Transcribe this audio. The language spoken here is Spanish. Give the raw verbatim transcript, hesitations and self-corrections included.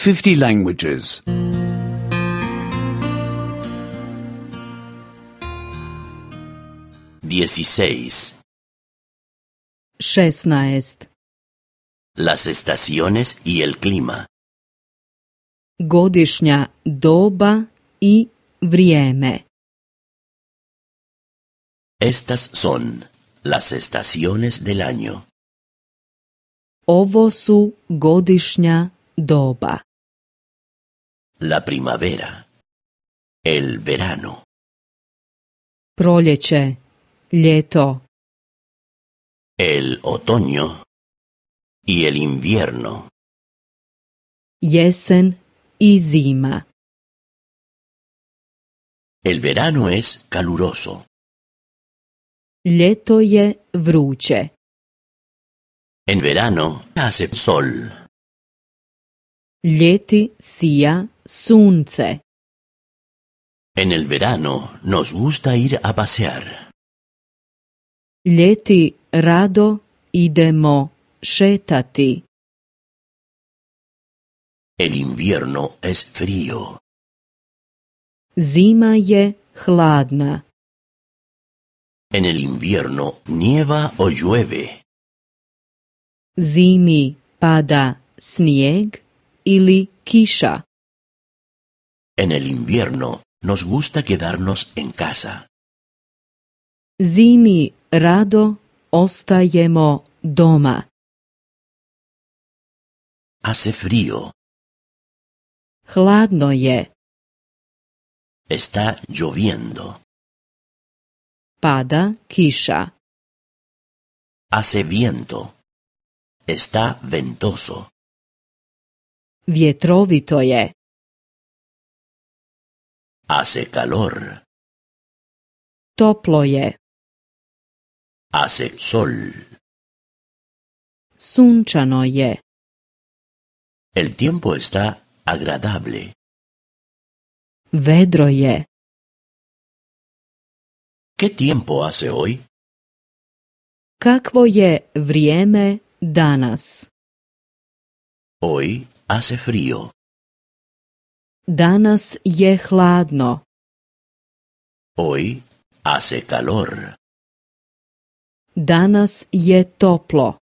fifty languages. dieciséis. šesnaest. Las estaciones y el clima. Godišnja doba i vrijeme. Estas son las estaciones del año. Ovo su godišnja doba. La primavera. El verano. Proljeće, ljeto. El otoño y el invierno. Jesen i zima. El verano es caluroso. Ljeto je vruće. En verano hace sol. Ljeti sija sunce. En el verano nos gusta ir a pasear. Ljeti rado idemo šetati. El invierno es frío. Zima je hladna. En el invierno nieva o llueve. Zimi pada snijeg ili kiša. En el invierno nos gusta quedarnos en casa. Zimi rado ostajemo doma. Hace frío. Hladno je. Está lloviendo. Pada kiša. Hace viento. Está ventoso. Vjetrovito je. Hace calor. Toplo je. Hace sol. Sunčano je. El tiempo está agradable. Vedro je. ¿Qué tiempo hace hoy? Kakvo je vrijeme danas? Hoy hace frío. Danas je hladno. Hoy hace calor. Danas je toplo.